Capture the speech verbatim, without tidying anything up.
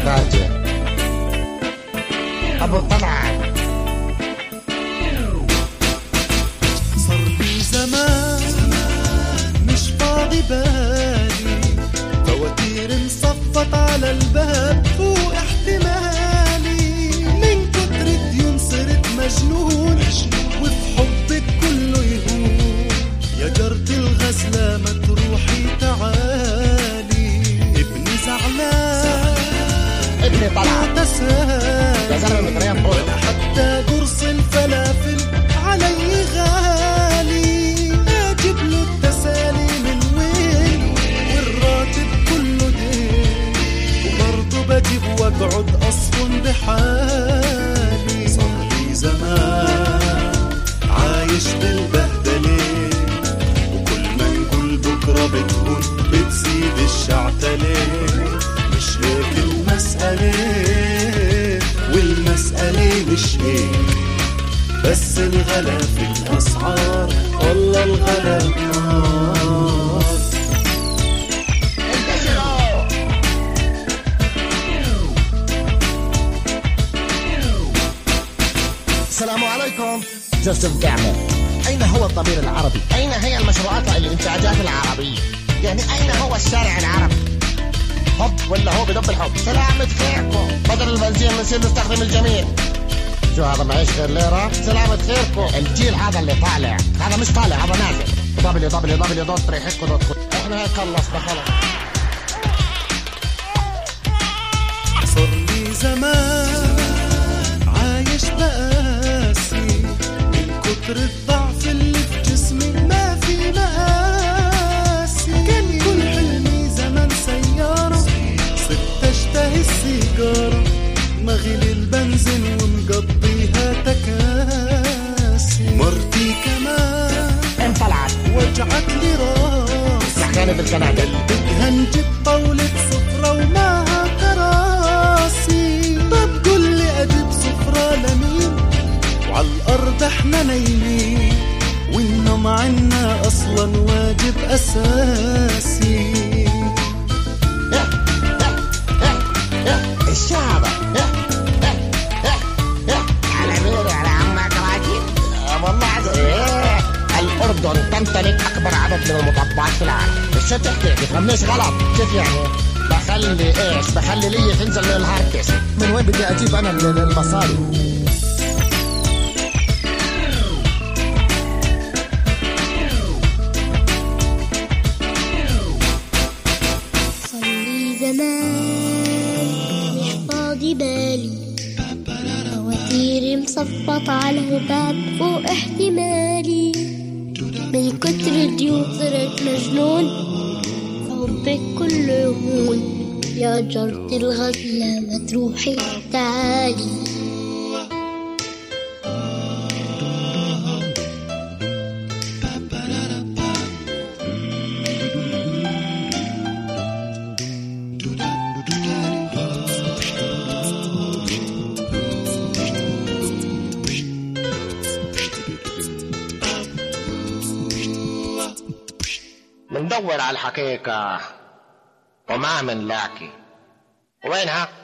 فاجئ أبو طلعت. صار لي زمان مش فاضي بالي، فواتير انصفت على الباب فوق احتمالي، من كتر الديون صرت مجنون وفي حبك كله يهون، يا جرة الغزلة ما تروحي تعالي، ابني زعلان ابني طلع تسالي، يا زلمة متريم طول حتى قرص الفلافل علي غالي، اجيب له التسالي من وين والراتب كله دين، وبرضه بجيب واقعد اصفن بحالي. صار لي زمان عايش بالبهدلة، وكل ما نقول بكرة بتكون بتزيد الشعتلة، مش هيك المسألة والمسألة مش هيك، بس الغلا في الأسعار والله الغلا نار. السلام عليكم. جوزيف دعمة، أين هو الضمير العربي؟ أين هي المشروعات الإنتاجات العربية؟ يعني أين هو الشارع العربي؟ حب ولا هو بدب الحب؟ سلامة خيركم، بدل البنزين بنصير نستخدم الجميع. شو هذا معيش غير ليرة؟ سلامة خيركم، الجيل هذا اللي طالع، هذا مش طالع، هذا نازل. دبليو دبليو دبليو دوت ريحكم دوت كوم. احنا هيك خلصنا خلص. صار لي زمان عايش بقاسي، من كتر الضعف اللي في جسمي ما في مقاسي، كان كل حلمي زمان سيارة، صرت اشتهي السيجارة، مغلي البنزين ومقضيها تكاسي، مرتي كمان انطلعت وجعت لي راسي، سحكاني بالكنادل، بدها نجيب طاولة سفرة ومعها كراسي، طب قول لي اجيب سفرة لمين وعلى الارض احنا نايمين، والنوم عنا اصلا واجب اساسي. الشعب على ميري على عمك راجل والله عز ايه. الأردن تمتلك أكبر عدد من المطبات في العالم. شو تحكي؟ بتغنيش غلط. كيف يعني؟ بخلي ايش؟ بخلي لي تنزل من الهارتس. من وين بدي أجيب أنا المصاري؟ صلي زمان مش فاضي بالي، فواتيري مصفط على الباب فوق احتمالي، من كتر الديون صرت مجنون، حبك كله يهون، يا جرة الغزلة ما تروحي تعالي. مندور على الحقيقة وما منلاقي. وينها؟